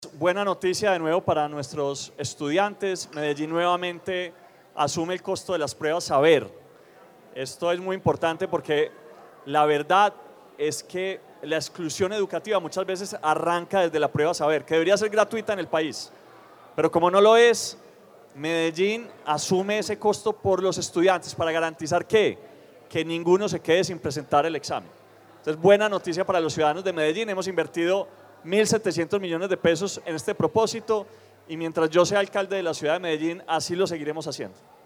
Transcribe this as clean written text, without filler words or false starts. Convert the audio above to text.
Buena noticia de nuevo para nuestros estudiantes. Medellín nuevamente asume el costo de las pruebas Saber. Esto es muy importante porque la verdad es que la exclusión educativa muchas veces arranca desde la prueba Saber, que debería ser gratuita en el país. Pero como no lo es, Medellín asume ese costo por los estudiantes para garantizar que ninguno se quede sin presentar el examen. Entonces, buena noticia para los ciudadanos de Medellín. Hemos invertido 1.700 millones de pesos en este propósito y mientras yo sea alcalde de la ciudad de Medellín, así lo seguiremos haciendo.